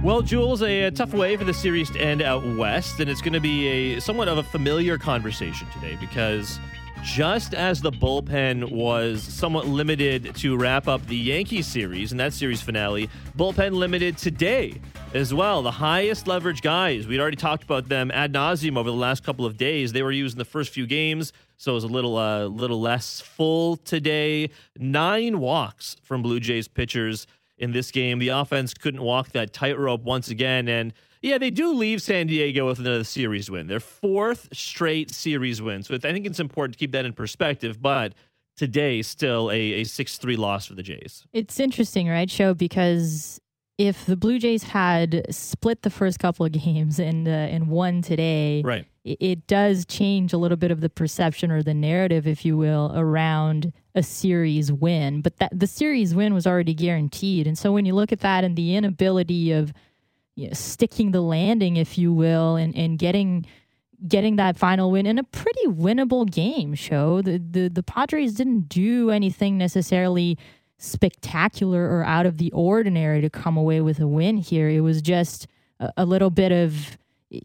Well, Jules, a tough way for the series to end out west, and it's going to be a somewhat of a familiar conversation today because just as the bullpen was somewhat limited to wrap up the Yankees series and that series finale, bullpen limited today as well. The highest leverage guys, we'd already talked about them ad nauseum over the last couple of days. They were used in the first few games, so it was a little less full today. 9 walks from Blue Jays pitchers in this game. The offense couldn't walk that tightrope once again. And yeah, they do leave San Diego with another series win. Their 4th straight series win. So I think it's important to keep that in perspective. But today, still a 6-3 loss for the Jays. It's interesting, right, Sho? Because if the Blue Jays had split the first couple of games and won today, right, it does change a little bit of the perception or the narrative, if you will, around a series win. But the series win was already guaranteed. And so when you look at that and the inability of sticking the landing, if you will, and getting that final win in a pretty winnable game, Sho, the Padres didn't do anything necessarily spectacular or out of the ordinary to come away with a win here. It was just a little bit of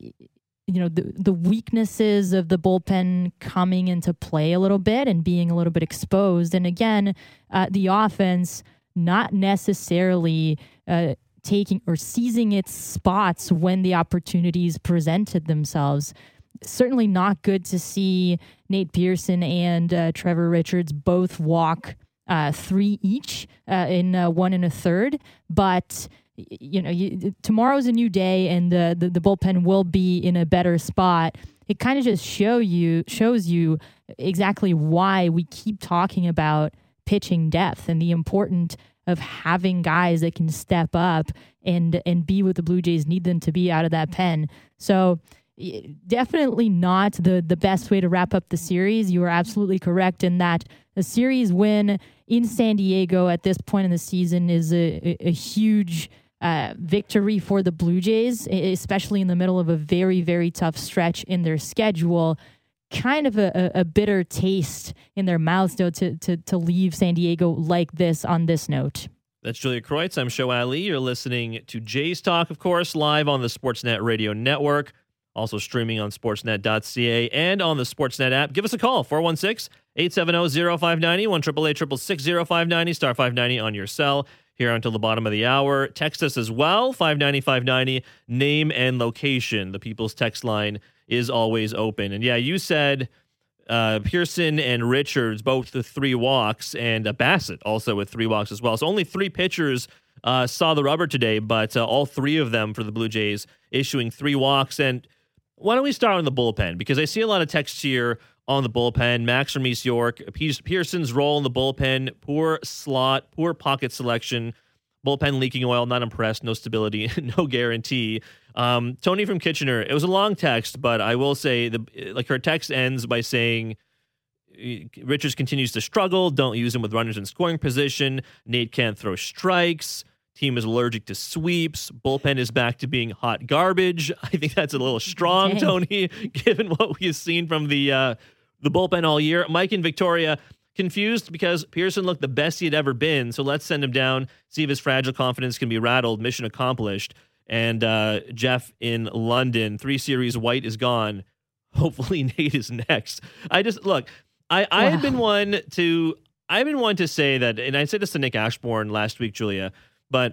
the weaknesses of the bullpen coming into play a little bit and being a little bit exposed. And again, the offense not necessarily taking or seizing its spots when the opportunities presented themselves. Certainly not good to see Nate Pearson and Trevor Richards both walk 3 each in 1 1/3. But tomorrow's a new day, and the bullpen will be in a better spot. It kind of just shows you exactly why we keep talking about pitching depth and the importance of having guys that can step up and be what the Blue Jays need them to be out of that pen. So definitely not the best way to wrap up the series. You are absolutely correct in that a series win in San Diego at this point in the season is a huge victory for the Blue Jays, especially in the middle of a very, very tough stretch in their schedule. Kind of a bitter taste in their mouths, though, to leave San Diego like this on this note. That's Julia Kreutz. I'm Sho Ali. You're listening to Jays Talk, of course, live on the Sportsnet Radio Network, also streaming on sportsnet.ca and on the Sportsnet app. Give us a call, 416-870-0590, 1-888-666-0590, star 590 on your cell. Here until the bottom of the hour. Text us as well, 590-590, name and location. The People's Text line is always open. And yeah, you said Pearson and Richards both with 3 walks, and Bassett also with 3 walks as well. So only 3 pitchers saw the rubber today, but all 3 of them for the Blue Jays issuing 3 walks. And why don't we start on the bullpen? Because I see a lot of texts here on the bullpen. Max from East York, Pearson's role in the bullpen, poor slot, poor pocket selection, bullpen leaking oil, not impressed, no stability, no guarantee. Tony from Kitchener, it was a long text, but I will say her text ends by saying Richards continues to struggle, don't use him with runners in scoring position, Nate can't throw strikes, team is allergic to sweeps, bullpen is back to being hot garbage. I think that's a little strong, Tony, given what we've seen from the bullpen all year. Mike in Victoria, confused because Pearson looked the best he had ever been, so let's send him down, see if his fragile confidence can be rattled. Mission accomplished. And Jeff in London, 3 series, White is gone. Hopefully Nate is next. I had been one to say that, and I said this to Nick Ashbourne last week, Julia, but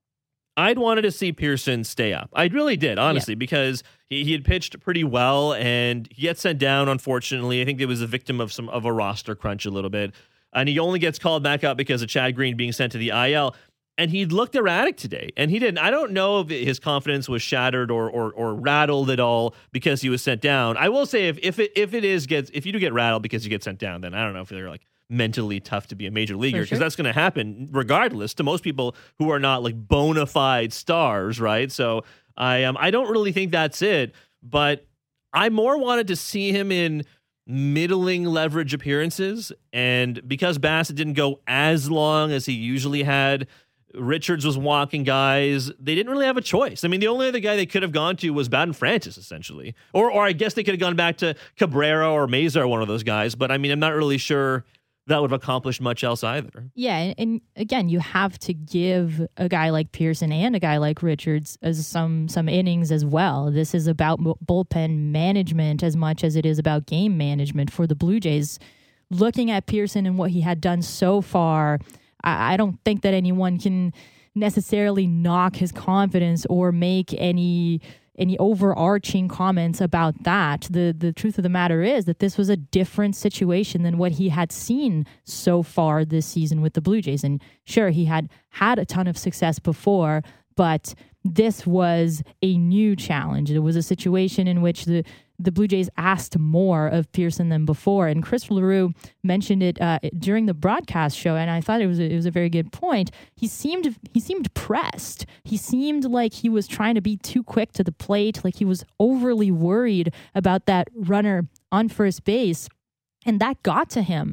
I'd wanted to see Pearson stay up. I really did, honestly, because he had pitched pretty well, and he gets sent down, unfortunately. I think it was a victim of a roster crunch a little bit. And he only gets called back up because of Chad Green being sent to the IL. And he looked erratic today, and he didn't. I don't know if his confidence was shattered or rattled at all because he was sent down. I will say if you do get rattled because you get sent down, then I don't know if they're like mentally tough to be a major leaguer, because that's going to happen regardless to most people who are not like bona fide stars, right? So I don't really think that's it, but I more wanted to see him in middling leverage appearances, and because Bassett didn't go as long as he usually had, Richards was walking guys. They didn't really have a choice. I mean, the only other guy they could have gone to was Baden Francis, essentially. Or I guess they could have gone back to Cabrera or Meza or one of those guys. But, I mean, I'm not really sure that would have accomplished much else either. Yeah, and again, you have to give a guy like Pearson and a guy like Richards as some innings as well. This is about bullpen management as much as it is about game management for the Blue Jays. Looking at Pearson and what he had done so far, I don't think that anyone can necessarily knock his confidence or make any overarching comments about that. The truth of the matter is that this was a different situation than what he had seen so far this season with the Blue Jays. And sure, he had a ton of success before, but this was a new challenge. It was a situation in which the Blue Jays asked more of Pearson than before. And Chris LaRue mentioned it during the broadcast show, and I thought it was a very good point. He seemed pressed. He seemed like he was trying to be too quick to the plate, like he was overly worried about that runner on first base, and that got to him.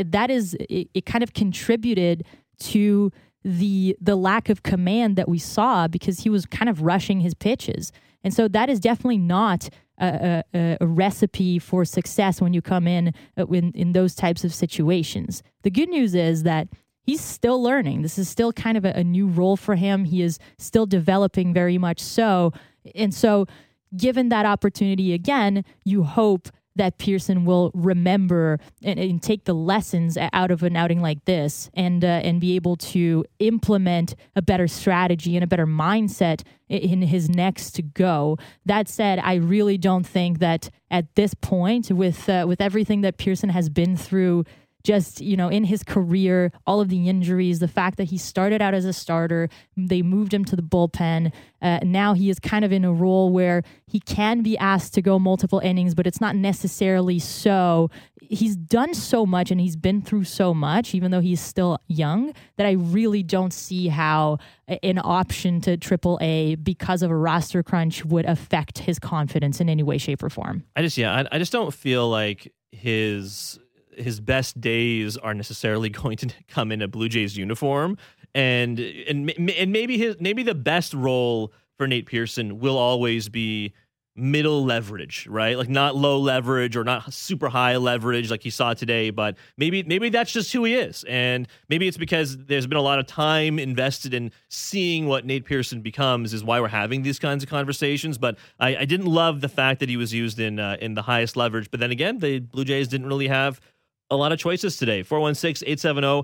It kind of contributed to the lack of command that we saw because he was kind of rushing his pitches. And so that is definitely not a recipe for success when you come in those types of situations. The good news is that he's still learning. This is still kind of a new role for him. He is still developing very much so. And so given that opportunity again, you hope that Pearson will remember and take the lessons out of an outing like this and be able to implement a better strategy and a better mindset in his next go. That said, I really don't think that at this point, with everything that Pearson has been through, just, in his career, all of the injuries, the fact that he started out as a starter, they moved him to the bullpen. Now he is kind of in a role where he can be asked to go multiple innings, but it's not necessarily so. He's done so much and he's been through so much, even though he's still young, that I really don't see how an option to AAA because of a roster crunch would affect his confidence in any way, shape, or form. I just don't feel like his best days are necessarily going to come in a Blue Jays uniform, and maybe the best role for Nate Pearson will always be middle leverage, right? Like not low leverage or not super high leverage like he saw today, but maybe that's just who he is. And maybe it's because there's been a lot of time invested in seeing what Nate Pearson becomes is why we're having these kinds of conversations. But I didn't love the fact that he was used in the highest leverage. But then again, the Blue Jays didn't really have a lot of choices today. 416-870-0590,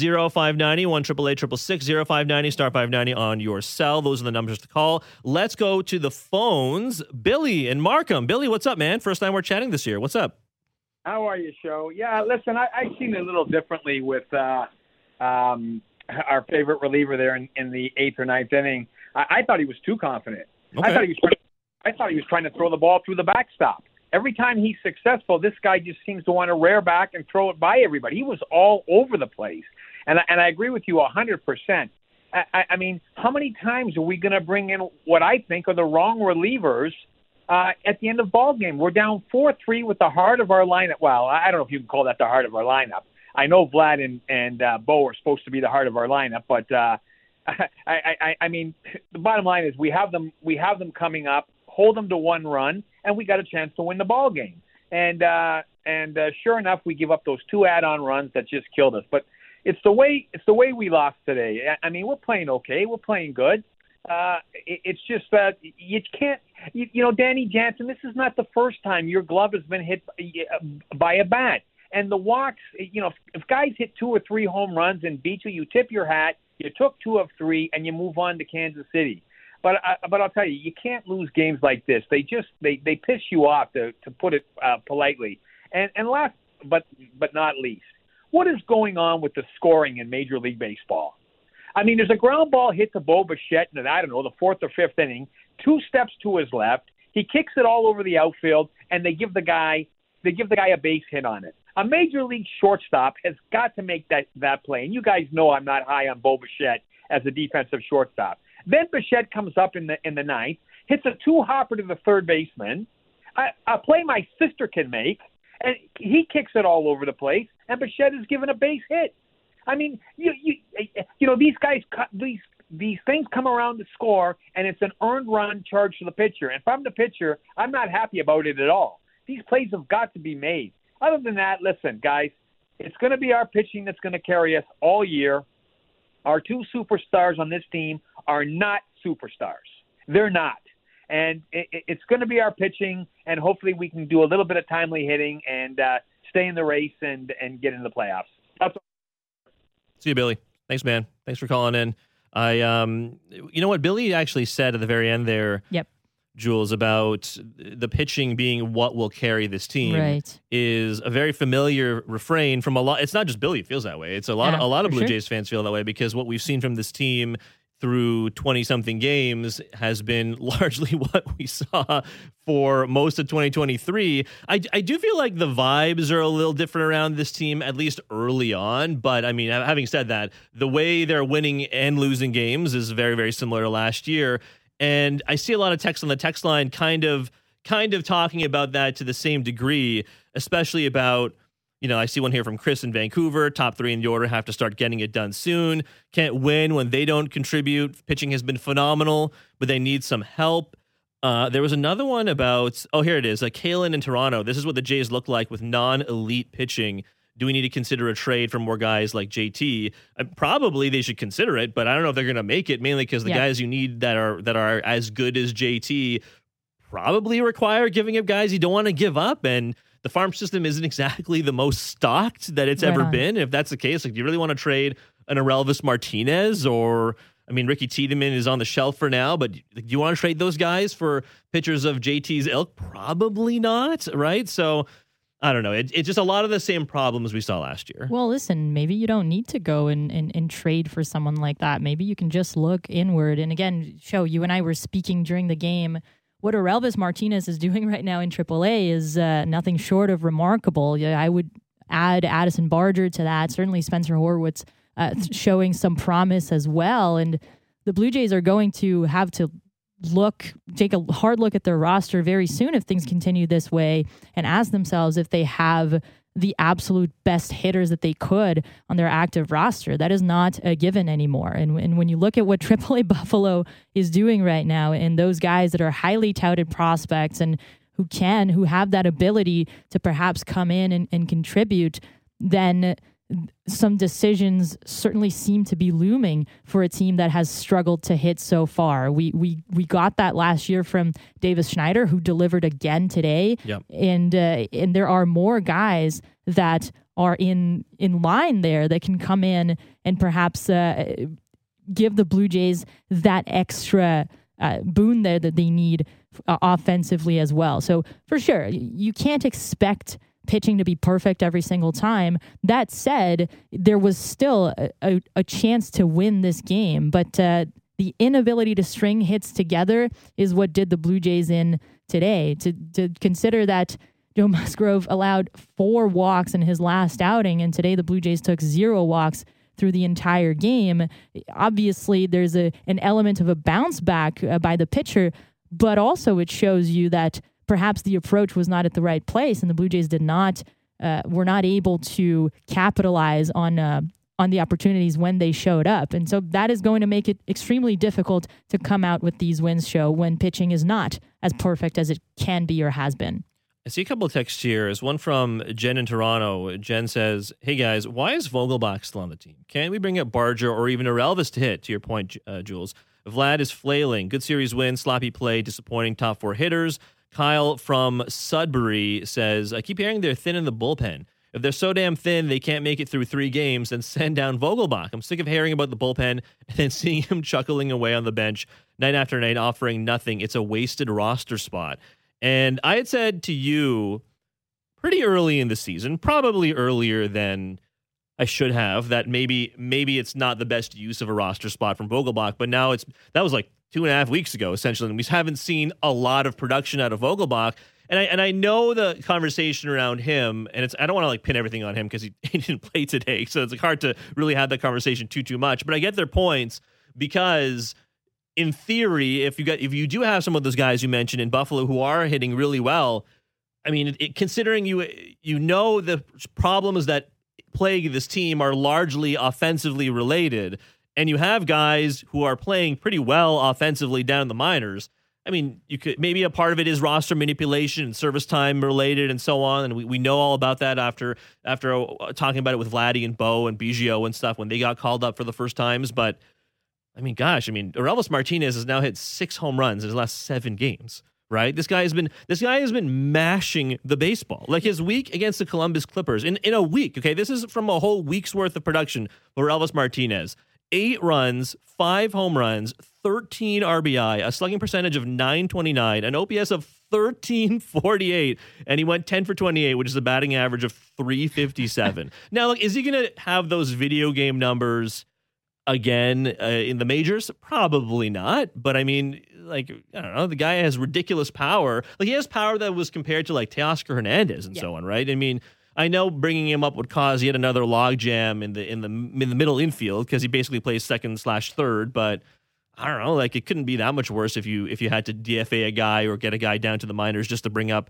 1-888-666-0590, star 590 on your cell. Those are the numbers to call. Let's go to the phones. Billy in Markham. Billy, what's up, man? First time we're chatting this year. What's up? How are you, Show? Yeah, listen, I've seen it a little differently with our favorite reliever there in the 8th or 9th inning. I thought he was too confident. Okay. I thought he was trying to throw the ball through the backstop. Every time he's successful, this guy just seems to want to rear back and throw it by everybody. He was all over the place. And I agree with you 100%. I mean, how many times are we going to bring in what I think are the wrong relievers at the end of ball game? We're down 4-3 with the heart of our lineup. Well, I don't know if you can call that the heart of our lineup. I know Vlad and Bo are supposed to be the heart of our lineup, but I mean, the bottom line is we have them coming up, hold them to one run, and we got a chance to win the ball game. And sure enough, we give up those 2 add-on runs that just killed us. But it's the way we lost today. I mean, we're playing okay. We're playing good. It's just that you can't, Danny Jansen, this is not the first time your glove has been hit by a bat. And the walks, if guys hit 2 or 3 home runs and beat you, you tip your hat, you took 2 of 3, and you move on to Kansas City. But I'll tell you can't lose games like this. They piss you off, to put it politely. And last but not least, what is going on with the scoring in Major League Baseball? I mean, there's a ground ball hit to Bo Bichette in, I don't know, the 4th or 5th inning, 2 steps to his left. He kicks it all over the outfield, and they give the guy a base hit on it. A Major League shortstop has got to make that play. And you guys know I'm not high on Bo Bichette as a defensive shortstop. Then Bichette comes up in the 9th, hits a 2-hopper to the third baseman, a play my sister can make, and he kicks it all over the place, and Bichette is given a base hit. I mean, these guys, these things come around to score, and it's an earned run charge to the pitcher. And if I'm the pitcher, I'm not happy about it at all. These plays have got to be made. Other than that, listen, guys, It's going to be our pitching that's going to carry us all year. Our two superstars on this team are not superstars. They're not. And it's going to be our pitching, and hopefully we can do a little bit of timely hitting and stay in the race and get into the playoffs. That's all. See you, Billy. Thanks, man. Thanks for calling in. You know what Billy actually said at the very end there, Yep. Jules, about the pitching being what will carry this team, Right. is a very familiar refrain from a lot. It's not just Billy it feels that way. It's a lot of Blue sure. Jays fans feel that way, because what we've seen from this team through 20-something games has been largely what we saw for most of 2023. I do feel like the vibes are a little different around this team, at least early on. But, I mean, having said that, the way they're winning and losing games is very, very similar to last year. And I see a lot of text on the text line kind of talking about that to the same degree, especially about, you know, I see one here from Chris in Vancouver. Top three in the order have to start getting it done soon. Can't win when they don't contribute. Pitching has been phenomenal, but they need some help. There was another one about, here it is, Kalen in Toronto. This is what the Jays look like with non-elite pitching. Do we need to consider a trade for more guys like JT? Probably they should consider it, but I don't know if they're going to make it, mainly because the guys you need that are as good as JT probably require giving up guys you don't want to give up. And the farm system isn't exactly the most stocked that it's ever been. If that's the case, do you really want to trade an Aurelvis Martinez or, I mean, Ricky Tiedemann is on the shelf for now, but do you want to trade those guys for pitchers of JT's ilk? Probably not, right? So I don't know. It's just a lot of the same problems we saw last year. Well, listen, maybe you don't need to go and trade for someone like that. Maybe you can just look inward. And again, you and I were speaking during the game. What Aurelvis Martinez is doing right now in AAA is nothing short of remarkable. I would add Addison Barger to that. Certainly Spencer Horwitz showing some promise as well. And the Blue Jays are going to have to take a hard look at their roster very soon if things continue this way, and ask themselves if they have the absolute best hitters that they could on their active roster. That is not a given anymore. And when you look at what AAA Buffalo is doing right now, and those guys that are highly touted prospects and who have that ability to perhaps come in and contribute, then some decisions certainly seem to be looming for a team that has struggled to hit so far. We got that last year from Davis Schneider, who delivered again today. Yep. And there are more guys that are in line there that can come in and perhaps give the Blue Jays that extra boon there that they need offensively as well. So for sure, you can't expect pitching to be perfect every single time. That said, there was still a chance to win this game, but the inability to string hits together is what did the Blue Jays in today. To consider that Joe Musgrove allowed 4 walks in his last outing, and today the Blue Jays took 0 walks through the entire game. Obviously, there's an element of a bounce back by the pitcher, but also it shows you that perhaps the approach was not at the right place, and the Blue Jays were not able to capitalize on the opportunities when they showed up. And so that is going to make it extremely difficult to come out with these wins when pitching is not as perfect as it can be or has been. I see a couple of texts here. There's one from Jen in Toronto. Jen says, hey guys, why is Vogelbach still on the team? Can't we bring up Barger or even Aurelvis to hit, to your point, Jules? Vlad is flailing. Good series win, sloppy play, disappointing top 4 hitters. Kyle from Sudbury says, I keep hearing they're thin in the bullpen. If they're so damn thin they can't make it through 3 games, then send down Vogelbach. I'm sick of hearing about the bullpen and then seeing him chuckling away on the bench night after night, offering nothing. It's a wasted roster spot. And I had said to you pretty early in the season, probably earlier than I should have, that maybe it's not the best use of a roster spot from Vogelbach, but now that was like 2.5 weeks ago, essentially, and we haven't seen a lot of production out of Vogelbach. And I know the conversation around him, and I don't want to pin everything on him because he didn't play today, so it's hard to really have that conversation too much. But I get their points because, in theory, if you do have some of those guys you mentioned in Buffalo who are hitting really well, I mean, considering you know the problems that plague this team are largely offensively related, and you have guys who are playing pretty well offensively down in the minors, I mean, you could maybe a part of it is roster manipulation and service time related and so on. And we know all about that after talking about it with Vladdy and Bo and Biggio and stuff when they got called up for the first times. But I mean, gosh, Orelvis Martinez has now hit 6 home runs in his last 7 games. Right, this guy has been mashing the baseball. Like his week against the Columbus Clippers in a week. Okay, this is from a whole week's worth of production for Orelvis Martinez. 8 runs, 5 home runs, 13 RBI, a slugging percentage of .929, an OPS of 1348, and he went 10 for 28, which is a batting average of .357. Now, look, is he going to have those video game numbers again in the majors? Probably not. But I mean, like, I don't know, the guy has ridiculous power. Like, he has power that was compared to like Teoscar Hernandez and so on, right? I mean, I know bringing him up would cause yet another logjam in the middle infield because he basically plays second/third. But I don't know, like it couldn't be that much worse if you had to DFA a guy or get a guy down to the minors just to bring up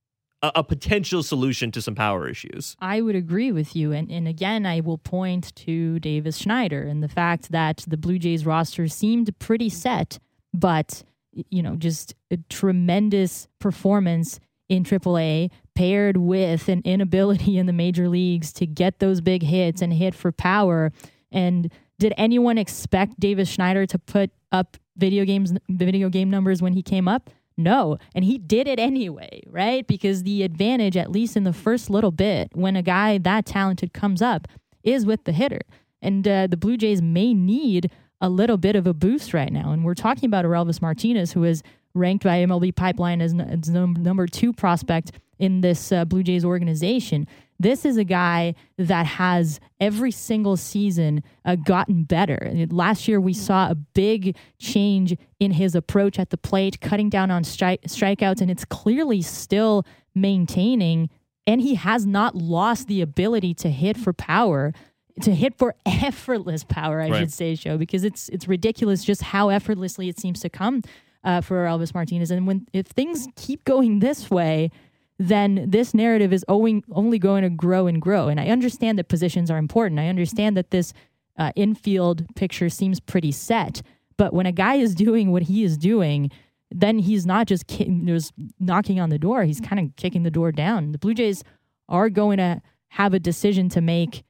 a potential solution to some power issues. I would agree with you. And again, I will point to Davis Schneider and the fact that the Blue Jays roster seemed pretty set, but, you know, just a tremendous performance in AAA paired with an inability in the major leagues to get those big hits and hit for power. And did anyone expect Davis Schneider to put up video game numbers when he came up? No. And he did it anyway, right? Because the advantage, at least in the first little bit, when a guy that talented comes up, is with the hitter. And the Blue Jays may need a little bit of a boost right now. And we're talking about Orelvis Martinez, who is ranked by MLB Pipeline as number 2 prospect in this Blue Jays organization. This is a guy that has every single season gotten better. Last year, we saw a big change in his approach at the plate, cutting down on strikeouts, and it's clearly still maintaining. And he has not lost the ability to hit for power, to hit for effortless power, I should say, Joe, because it's ridiculous just how effortlessly it seems to come for Orelvis Martinez. And if things keep going this way, then this narrative is only going to grow and grow. And I understand that positions are important. I understand that this infield picture seems pretty set. But when a guy is doing what he is doing, then he's not just knocking on the door. He's kind of kicking the door down. The Blue Jays are going to have a decision to make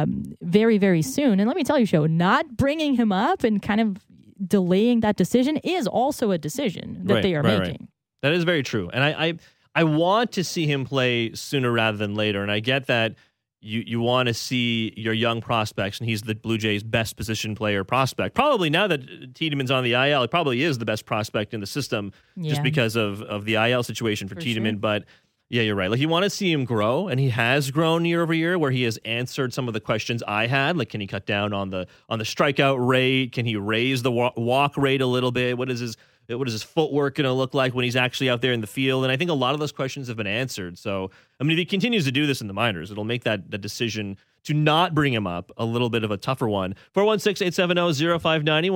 very, very soon. And let me tell you, Joe, not bringing him up and kind of delaying that decision is also a decision that they are making. Right. That is very true. And I want to see him play sooner rather than later. And I get that you want to see your young prospects, and he's the Blue Jays' best position player prospect. Probably now that Tiedemann's on the IL, he probably is the best prospect in the system just because of the IL situation for Tiedemann. Sure. But yeah, you're right. Like, you want to see him grow, and he has grown year over year, where he has answered some of the questions I had. Like, can he cut down on the strikeout rate? Can he raise the walk rate a little bit? What is his footwork going to look like when he's actually out there in the field? And I think a lot of those questions have been answered. So, I mean, if he continues to do this in the minors, it'll make the decision to not bring him up a little bit of a tougher one. 416-870-0590,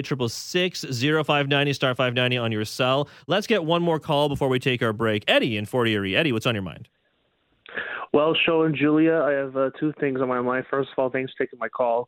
1-888-666-0590, star 590 on your cell. Let's get one more call before we take our break. Eddie in Fort Erie. Eddie, what's on your mind? Well, Show and Julia, I have 2 things on my mind. First of all, thanks for taking my call.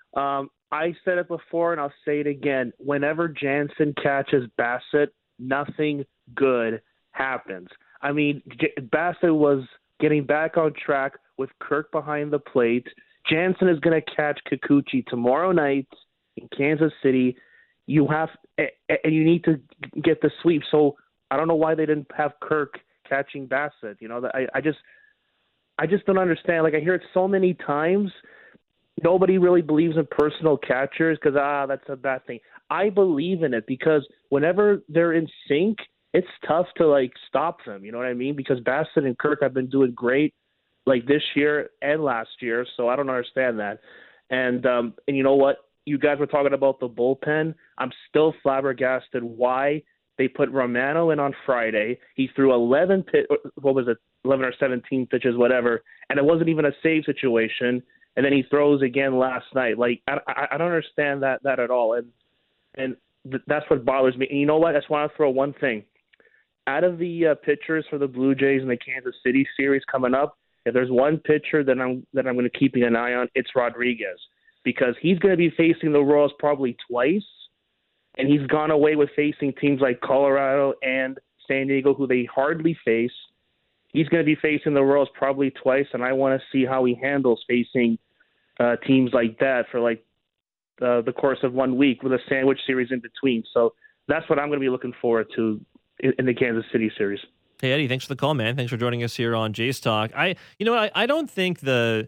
I said it before, and I'll say it again. Whenever Jansen catches Bassett, nothing good happens. I mean, Bassett was getting back on track with Kirk behind the plate. Jansen is going to catch Kikuchi tomorrow night in Kansas City. You need to get the sweep. So I don't know why they didn't have Kirk catching Bassett. You know, I just don't understand. Like, I hear it so many times. Nobody really believes in personal catchers because, that's a bad thing. I believe in it because whenever they're in sync, it's tough to, like, stop them. You know what I mean? Because Bassett and Kirk have been doing great, like, this year and last year, so I don't understand that. And you know what? You guys were talking about the bullpen. I'm still flabbergasted why they put Romano in on Friday. He threw 11 or 17 pitches, whatever, and it wasn't even a save situation. And then he throws again last night. Like, I don't understand that at all. And that's what bothers me. And you know what? I just want to throw one thing. Out of the pitchers for the Blue Jays in the Kansas City series coming up, if there's one pitcher that I'm going to keep an eye on, it's Rodriguez, because he's going to be facing the Royals probably twice. and he's gone away with facing teams like Colorado and San Diego, who they hardly face. He's going to be facing the Royals probably twice, and I want to see how he handles facing teams like that for like the course of 1 week with a sandwich series in between. So that's what I'm going to be looking forward to in the Kansas City series. Hey, Eddie, thanks for the call, man. Thanks for joining us here on Jays Talk. I don't think the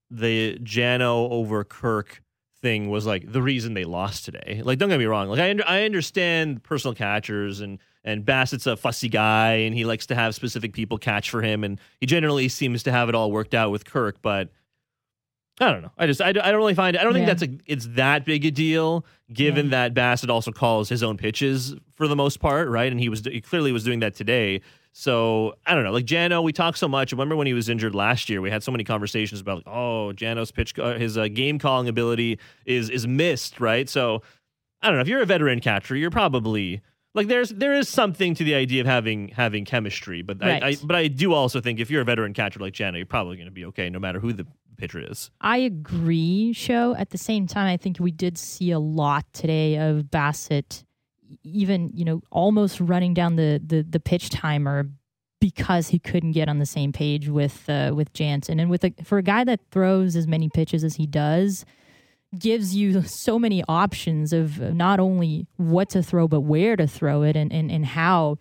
Jano over Kirk thing was like the reason they lost today. Like, don't get me wrong. Like, I understand personal catchers and Bassett's a fussy guy and he likes to have specific people catch for him, and he generally seems to have it all worked out with Kirk. But I don't know. I don't really find it. I don't think it's that big a deal, given that Bassett also calls his own pitches for the most part, right? And he clearly was doing that today. So I don't know. Like Jano, we talked so much. Remember when he was injured last year? We had so many conversations about, Jano's his game calling ability is missed, right? So I don't know. If you're a veteran catcher, you're probably like there is something to the idea of having chemistry. But right. I do also think if you're a veteran catcher like Jano, you're probably going to be okay no matter who the pitcher is. I agree, Sho. At the same time, I think we did see a lot today of Bassett even, almost running down the pitch timer because he couldn't get on the same page with Jansen. And for a guy that throws as many pitches as he does, gives you so many options of not only what to throw, but where to throw it and how.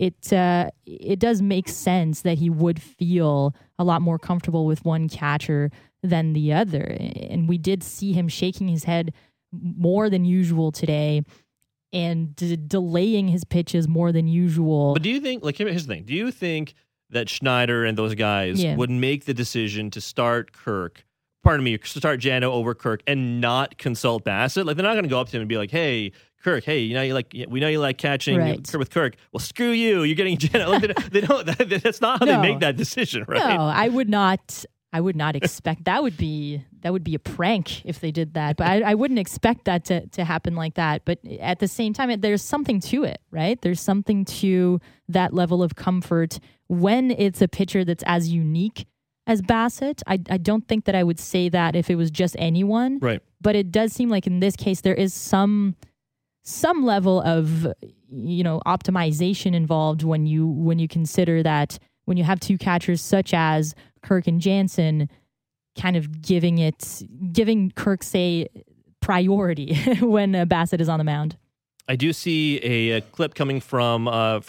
It does make sense that he would feel a lot more comfortable with one catcher than the other. And we did see him shaking his head more than usual today and delaying his pitches more than usual. But do you think, here's the thing, do you think that Schneider and those guys would make the decision to start start Jano over Kirk and not consult Bassett? Like, they're not going to go up to him and be like, hey, Kirk, we know you like catching with Kirk. Well, screw you. You're getting Jano. Like, they don't. That's not how they make that decision, right? No, I would not expect that would be a prank if they did that. But I wouldn't expect that to happen like that. But at the same time, there's something to it, right? There's something to that level of comfort when it's a pitcher that's as unique as Bassett. I don't think that I would say that if it was just anyone. Right. But it does seem like in this case there is some level of optimization involved when you consider that when you have two catchers such as Kirk and Jansen, kind of giving Kirk, say, priority when Bassett is on the mound. I do see a clip coming from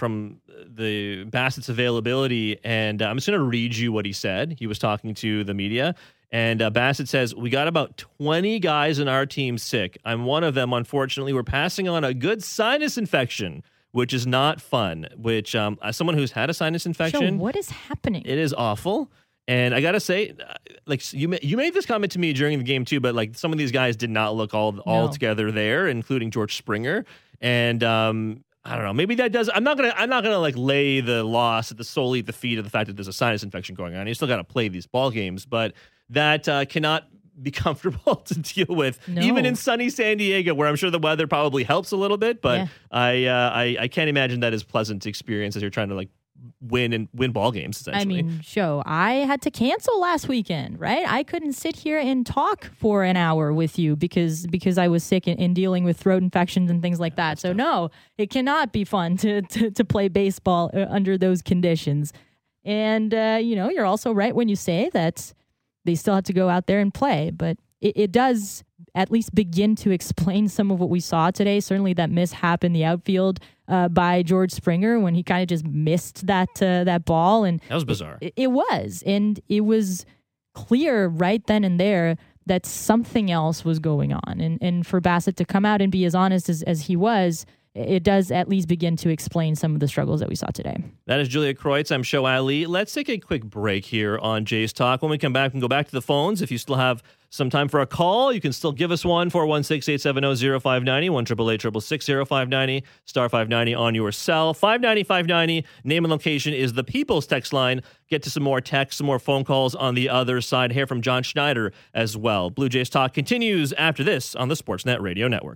the Bassett's availability, and I'm just going to read you what he said. He was talking to the media, and Bassett says, "We got about 20 guys in our team sick. I'm one of them. Unfortunately, we're passing on a good sinus infection, which is not fun." Which, as someone who's had a sinus infection, what is happening? It is awful. And I gotta say, you made this comment to me during the game too, but like some of these guys did not look all together there, including George Springer. And I don't know, maybe that does. I'm not gonna like lay the loss solely at the feet of the fact that there's a sinus infection going on. You still got to play these ball games, but that cannot be comfortable to deal with, even in sunny San Diego, where I'm sure the weather probably helps a little bit. But I can't imagine that is pleasant experience as you're trying to like win ball games, essentially. I mean, I had to cancel last weekend, right? I couldn't sit here and talk for an hour with you because I was sick and dealing with throat infections and things like that. So no, it cannot be fun to play baseball under those conditions. And you're also right when you say that they still have to go out there and play, but it does at least begin to explain some of what we saw today. Certainly that mishap in the outfield by George Springer when he kind of just missed that ball. And that was bizarre. It was. And it was clear right then and there that something else was going on. And for Bassett to come out and be as honest as he was, it does at least begin to explain some of the struggles that we saw today. That is Julia Kreutz. I'm Sho Ali. Let's take a quick break here on Jays Talk. When we come back, we can go back to the phones. If you still have some time for a call, you can still give us one, 416-870-0590, 1-888-666-0590, star 590 on your cell. 590-590, name and location is the People's text line. Get to some more texts, some more phone calls on the other side. Hear from John Schneider as well. Blue Jays Talk continues after this on the Sportsnet Radio Network.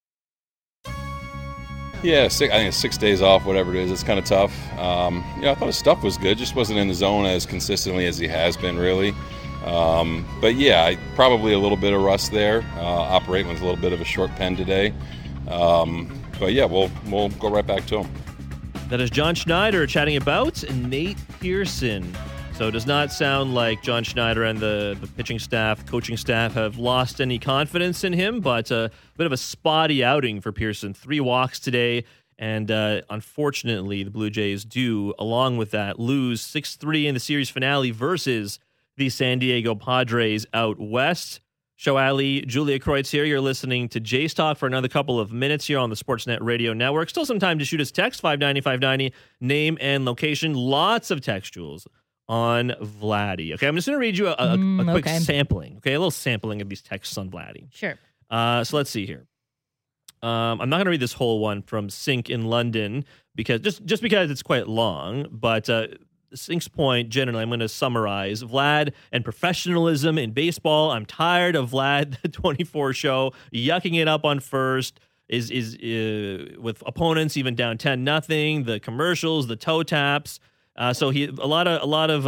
Yeah, I think it's 6 days off, whatever it is. It's kind of tough. I thought his stuff was good. Just wasn't in the zone as consistently as he has been, really. But yeah, probably a little bit of rust there. Operating with a little bit of a short pen today. But But yeah, we'll go right back to him. That is John Schneider chatting about Nate Pearson. So it does not sound like John Schneider and the pitching staff, coaching staff have lost any confidence in him, but a bit of a spotty outing for Pearson. 3 walks today, and unfortunately, the Blue Jays do, along with that, lose 6-3 in the series finale versus the San Diego Padres out west. Show Ali, Julia Kreutz here. You're listening to Jays Talk for another couple of minutes here on the Sportsnet Radio Network. Still some time to shoot us text, 590-590, name and location. Lots of text, Jules, on Vladdy. Okay, I'm just going to read you a quick sampling. Okay, a little sampling of these texts on Vladdy. Sure. So let's see here. I'm not going to read this whole one from Sink in London because just because it's quite long, but Sink's point, generally, I'm going to summarize Vlad and professionalism in baseball. I'm tired of Vlad, the 24 show, yucking it up on first, is with opponents even down 10-0, the commercials, the toe taps. So he a lot of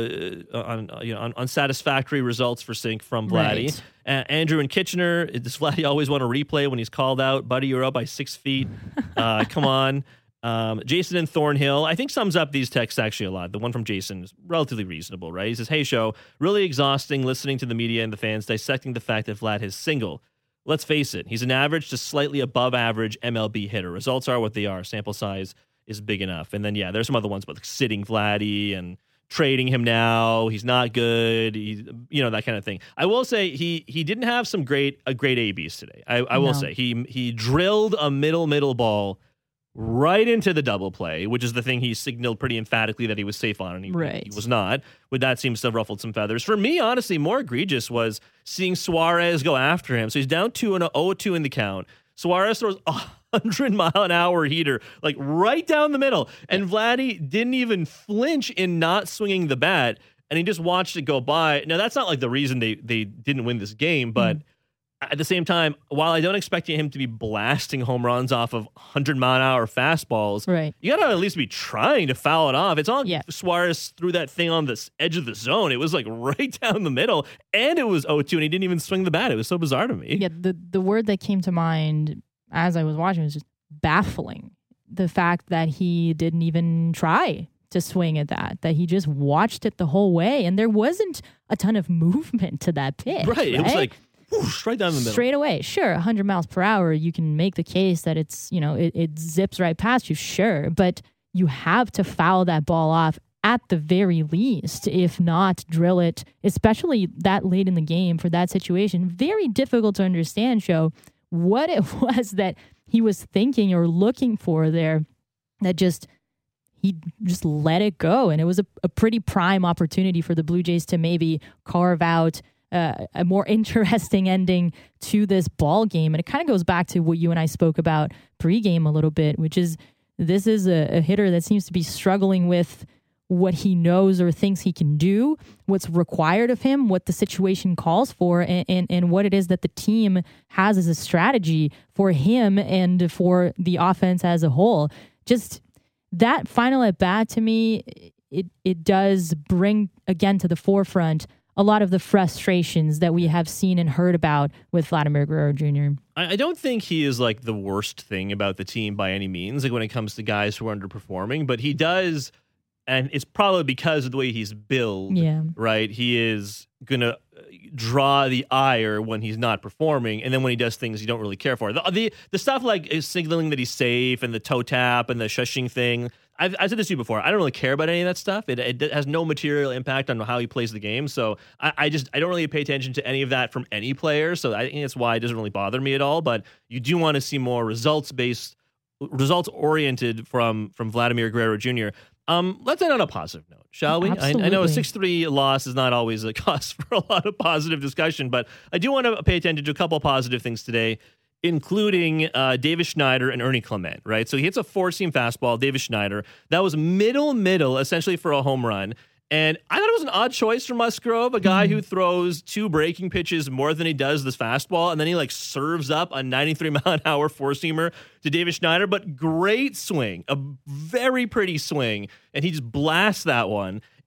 unsatisfactory results for Sink from Vladdy. Right. Andrew and Kitchener, does Vladdy always want to replay when he's called out? Buddy, you're up by 6 feet. Come on. Jason in Thornhill, I think sums up these texts actually a lot. The one from Jason is relatively reasonable, right? He says, "Hey, show, really exhausting listening to the media and the fans dissecting the fact that Vlad is single. Let's face it, he's an average to slightly above average MLB hitter. Results are what they are. Sample size is big enough." And then, yeah, there's some other ones about like sitting Vladdy and trading him now. He's not good. That kind of thing. I will say he didn't have some great ABs today. I will say he drilled a middle ball right into the double play, which is the thing he signaled pretty emphatically that he was safe on, and he was not. But that seems to have ruffled some feathers. For me, honestly, more egregious was seeing Suarez go after him. So he's down 0-2 in the count. Suarez throws 100-mile-an-hour heater, like right down the middle. And Vladdy didn't even flinch in not swinging the bat, and he just watched it go by. Now, that's not like the reason they didn't win this game, but at the same time, while I don't expect him to be blasting home runs off of 100-mile-an-hour fastballs, you got to at least be trying to foul it off. It's not like Suarez threw that thing on the edge of the zone. It was like right down the middle, and it was 0-2, and he didn't even swing the bat. It was so bizarre to me. Yeah, the word that came to mind as I was watching was just baffling. The fact that he didn't even try to swing at that he just watched it the whole way, and there wasn't a ton of movement to that pitch. Right? It was like right down the middle. Straight away. Sure, 100 miles per hour, you can make the case that it's, it zips right past you, sure. But you have to foul that ball off at the very least, if not drill it, especially that late in the game for that situation. Very difficult to understand, Show, what it was that he was thinking or looking for there that he just let it go. And it was a pretty prime opportunity for the Blue Jays to maybe carve out a more interesting ending to this ball game. And it kind of goes back to what you and I spoke about pregame a little bit, which is this is a hitter that seems to be struggling with what he knows or thinks he can do, what's required of him, what the situation calls for, and what it is that the team has as a strategy for him and for the offense as a whole. Just that final at bat, to me, it does bring again to the forefront a lot of the frustrations that we have seen and heard about with Vladimir Guerrero Jr. I don't think he is like the worst thing about the team by any means, like when it comes to guys who are underperforming, but he does, and it's probably because of the way he's built, right? He is going to draw the ire when he's not performing, and then when he does things you don't really care for. The stuff like signaling that he's safe and the toe tap and the shushing thing, I've said this to you before. I don't really care about any of that stuff. It has no material impact on how he plays the game. So I don't really pay attention to any of that from any player. So I think that's why it doesn't really bother me at all. But you do want to see more results oriented from Vladimir Guerrero Jr. Let's end on a positive note, shall we? I know a 6-3 loss is not always a cause for a lot of positive discussion, but I do want to pay attention to a couple of positive things today, including Davis Schneider and Ernie Clement, right? So he hits a four-seam fastball, Davis Schneider. That was middle, essentially for a home run. And I thought it was an odd choice for Musgrove, a guy who throws 2 breaking pitches more than he does this fastball, and then he serves up a 93-mile-an-hour four-seamer to Davis Schneider. But great swing, a very pretty swing, and he just blasts that one.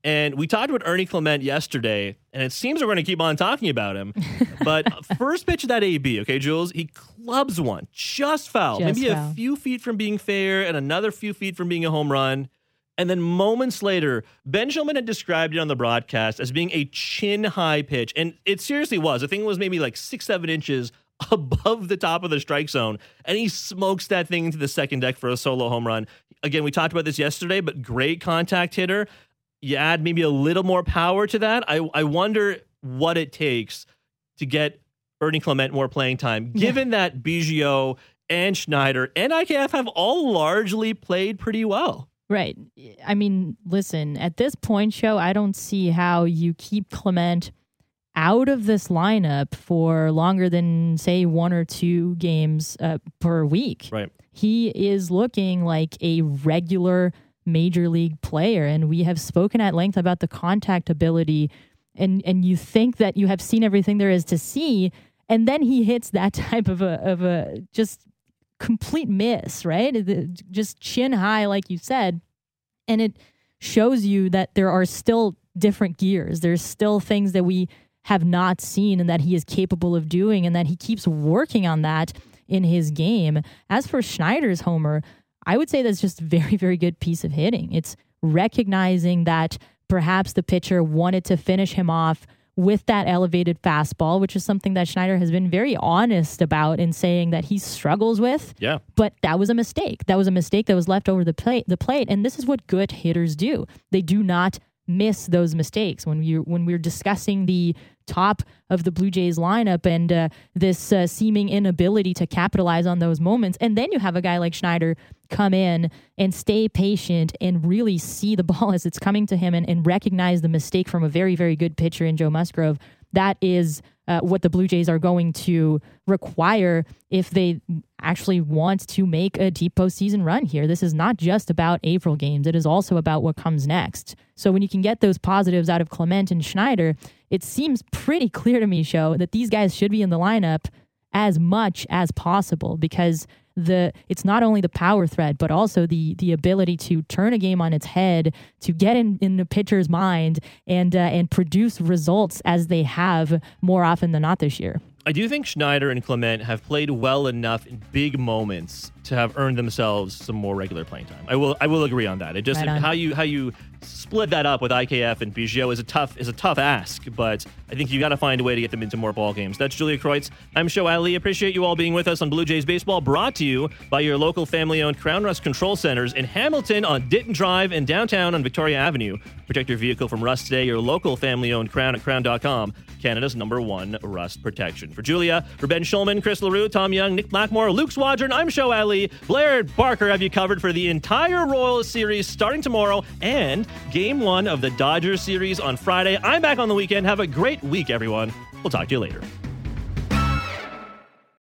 And we talked about Ernie Clement yesterday, and it seems we're going to keep on talking about him. But first pitch of that AB, okay, Jules, he clubs one, just foul, maybe a few feet from being fair and another few feet from being a home run. And then moments later, Ben Shulman had described it on the broadcast as being a chin-high pitch. And it seriously was. The thing was maybe like 6-7 inches above the top of the strike zone. And he smokes that thing into the second deck for a solo home run. Again, we talked about this yesterday, but great contact hitter. You add maybe a little more power to that. I wonder what it takes to get Ernie Clement more playing time, given that Biggio and Schneider and IKF have all largely played pretty well. Right. I mean, listen, at this point, Show, I don't see how you keep Clement out of this lineup for longer than, say, 1 or 2 games per week. Right. He is looking like a regular major league player, and we have spoken at length about the contact ability, and you think that you have seen everything there is to see, and then he hits that type of a just complete miss, right? Just chin high, like you said. And it shows you that there are still different gears. There's still things that we have not seen and that he is capable of doing, and that he keeps working on that in his game. As for Schneider's homer, I would say that's just a very, very good piece of hitting. It's recognizing that perhaps the pitcher wanted to finish him off with that elevated fastball, which is something that Schneider has been very honest about in saying that he struggles with. Yeah. But that was a mistake. That was a mistake that was left over the plate. And this is what good hitters do. They do not miss those mistakes. When we're discussing the top of the Blue Jays lineup and this seeming inability to capitalize on those moments, and then you have a guy like Schneider come in and stay patient and really see the ball as it's coming to him and recognize the mistake from a very, very good pitcher in Joe Musgrove. That is what the Blue Jays are going to require if they actually want to make a deep postseason run here. This is not just about April games. It is also about what comes next. So when you can get those positives out of Clement and Schneider, it seems pretty clear to me, Show, that these guys should be in the lineup as much as possible, because it's not only the power threat, but also the ability to turn a game on its head, to get in the pitcher's mind and produce results as they have more often than not this year. I do think Schneider and Clement have played well enough in big moments to have earned themselves some more regular playing time. I will agree on that. It just how you split that up with IKF and Biggio is a tough ask, but I think you got to find a way to get them into more ball games. That's Julia Kreutz. I'm Show Ali. Appreciate you all being with us on Blue Jays Baseball, brought to you by your local family-owned Crown Rust Control Centers in Hamilton on Ditton Drive and downtown on Victoria Avenue. Protect your vehicle from rust today. Your local family-owned Crown at crown.com. Canada's #1 rust protection. For Julia, for Ben Shulman, Chris LaRue, Tom Young, Nick Blackmore, Luke Swadron, I'm Show Ali. Blair Barker have you covered for the entire Royals series starting tomorrow and Game 1 of the Dodgers series on Friday. I'm back on the weekend. Have a great week, everyone. We'll talk to you later.